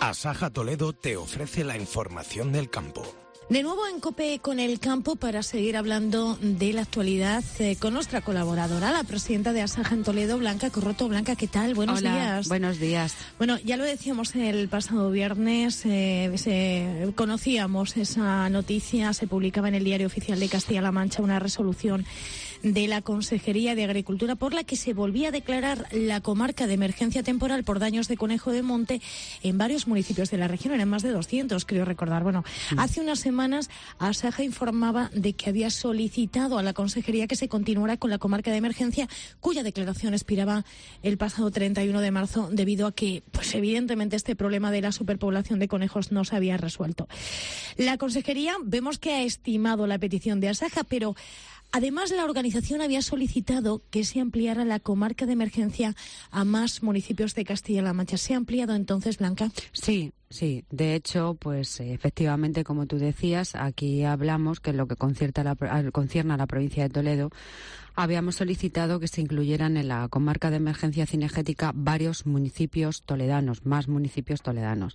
Asaja Toledo te ofrece la información del campo. De nuevo en COPE con el campo para seguir hablando de la actualidad con nuestra colaboradora, la presidenta de Asaja en Toledo, Blanca Corroto. Blanca, ¿qué tal? Buenos días. Buenos días. Bueno, ya lo decíamos el pasado viernes, conocíamos esa noticia, se publicaba en el Diario Oficial de Castilla-La Mancha una resolución de la Consejería de Agricultura por la que se volvía a declarar la comarca de emergencia temporal por daños de conejo de monte en varios municipios de la región, eran más de 200, creo recordar. Bueno, hace unas semanas Asaja informaba de que había solicitado a la Consejería que se continuara con la comarca de emergencia, cuya declaración expiraba el pasado 31 de marzo debido a que, pues evidentemente, este problema de la superpoblación de conejos no se había resuelto. La Consejería vemos que ha estimado la petición de Asaja, pero además, la organización había solicitado que se ampliara la comarca de emergencia a más municipios de Castilla-La Mancha. ¿Se ha ampliado entonces, Blanca? Sí. De hecho, pues efectivamente, como tú decías, aquí hablamos que en lo que concierne a la provincia de Toledo, habíamos solicitado que se incluyeran en la comarca de emergencia cinegética varios municipios toledanos, más municipios toledanos.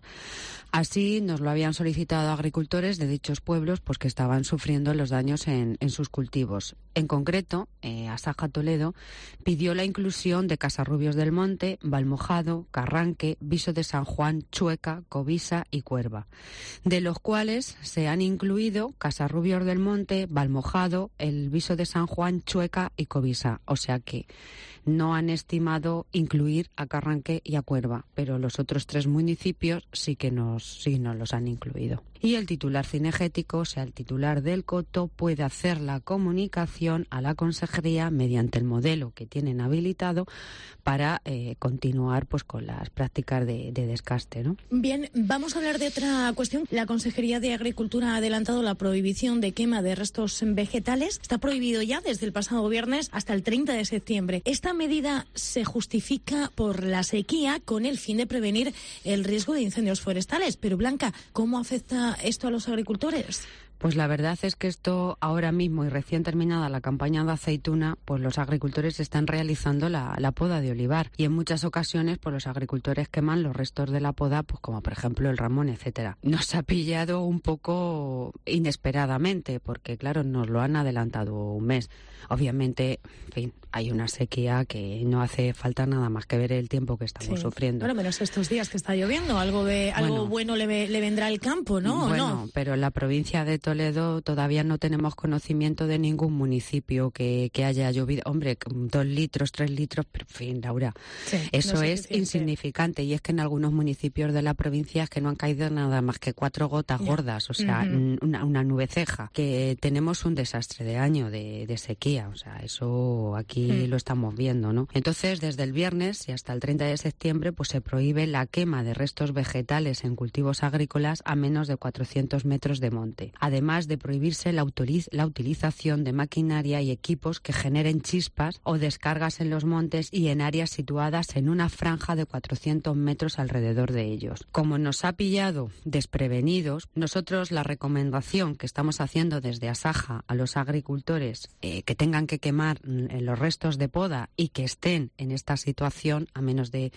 Así nos lo habían solicitado agricultores de dichos pueblos, pues que estaban sufriendo los daños en sus cultivos. En concreto, Asaja Toledo pidió la inclusión de Casarrubios del Monte, Valmojado, Carranque, Viso de San Juan, Chueca, Covisa y Cuerva, de los cuales se han incluido Casarrubios del Monte, Valmojado, el Viso de San Juan, Chueca y Covisa. O sea que no han estimado incluir a Carranque y a Cuerva, pero los otros tres municipios sí que nos los han incluido. Y el titular cinegético, o sea, el titular del coto, puede hacer la comunicación a la Consejería mediante el modelo que tienen habilitado para continuar pues con las prácticas de descaste, ¿no? Bien, vamos a hablar de otra cuestión. La Consejería de Agricultura ha adelantado la prohibición de quema de restos vegetales. Está prohibido ya desde el pasado viernes hasta el 30 de septiembre. Esta medida se justifica por la sequía con el fin de prevenir el riesgo de incendios forestales. Pero, Blanca, ¿cómo afecta esto a los agricultores? Pues la verdad es que esto ahora mismo y recién terminada la campaña de aceituna, pues los agricultores están realizando la poda de olivar y en muchas ocasiones pues los agricultores queman los restos de la poda, pues como por ejemplo el ramón, etcétera. Nos ha pillado un poco inesperadamente porque claro, nos lo han adelantado un mes. Obviamente, en fin, hay una sequía que no hace falta nada más que ver el tiempo que estamos sufriendo. Bueno, menos estos días que está lloviendo, algo bueno le vendrá al campo, ¿no? Bueno, ¿no? Pero en la provincia de Toledo todavía no tenemos conocimiento de ningún municipio que haya llovido. Hombre, 2 litros, 3 litros, pero en fin, Laura, eso es insignificante. Y es que en algunos municipios de la provincia es que no han caído nada más que 4 gotas gordas, o sea, una nubeceja. Que tenemos un desastre de año de sequía, o sea, eso aquí lo estamos viendo, ¿no? Entonces, desde el viernes y hasta el 30 de septiembre, pues se prohíbe la quema de restos vegetales en cultivos agrícolas a menos de 400 metros de monte. Además de prohibirse la utilización de maquinaria y equipos que generen chispas o descargas en los montes y en áreas situadas en una franja de 400 metros alrededor de ellos. Como nos ha pillado desprevenidos, nosotros la recomendación que estamos haciendo desde Asaja a los agricultores que tengan que quemar los restos de poda y que estén en esta situación a menos de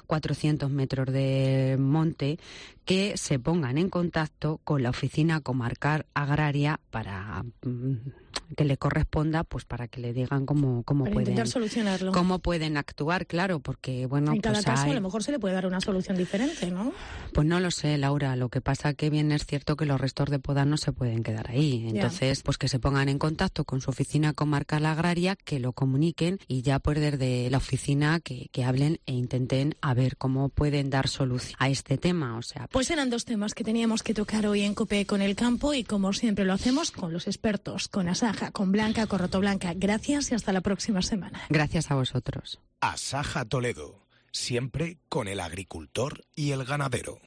400 metros de monte, que se pongan en contacto con la oficina comarcal agraria para que le corresponda, pues para que le digan cómo pueden intentar solucionarlo. Cómo pueden actuar, claro, porque bueno, en cada pues caso a lo mejor se le puede dar una solución diferente, ¿no? Pues no lo sé, Laura. Lo que pasa que bien es cierto que los restos de poda no se pueden quedar ahí. Entonces, pues que se pongan en contacto con su oficina comarcal agraria, que lo comuniquen y ya pues desde la oficina que hablen e intenten a ver cómo pueden dar solución a este tema. O sea, pues eran 2 temas que teníamos que tocar hoy en COPE con el campo y como siempre lo hacemos con los expertos, con Asaja, con Blanca Corroto. Blanca, gracias y hasta la próxima semana. Gracias a vosotros. Asaja Toledo, siempre con el agricultor y el ganadero.